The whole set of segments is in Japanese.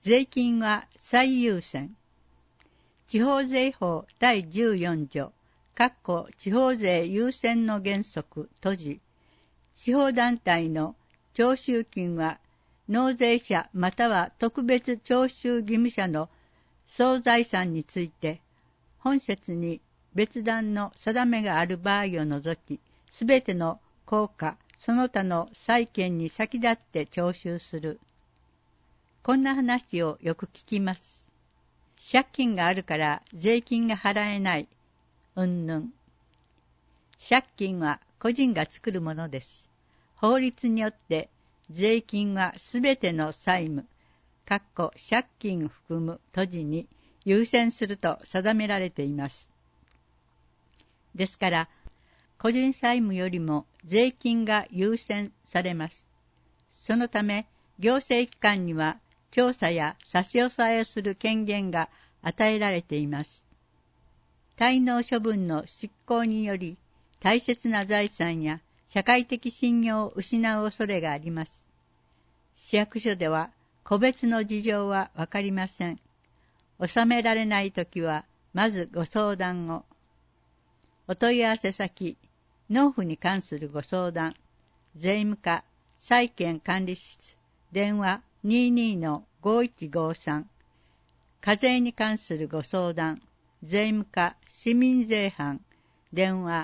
税金は最優先。地方税法第14条、地方税優先の原則、閉じ。地方団体の徴収金は、納税者または特別徴収義務者の総財産について、本節に別段の定めがある場合を除き、すべての効果、その他の債権に先立って徴収する。こんな話をよく聞きます。借金があるから税金が払えない。うんぬん。借金は個人が作るものです。法律によって税金はすべての債務、借金含む閉じに優先すると定められています。ですから、個人債務よりも税金が優先されます。そのため、行政機関には調査や差し押さえをする権限が与えられています。滞納処分の執行により、大切な財産や社会的信用を失う恐れがあります。市役所では個別の事情はわかりません。納められないときは、まずご相談を。お問い合わせ先、納付に関するご相談、税務課、債権管理室、電話 22-5153、課税に関するご相談、税務課、市民税班、電話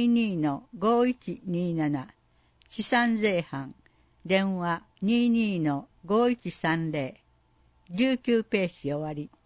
22-5127、資産税班、電話 22-5130、19ページ終わり。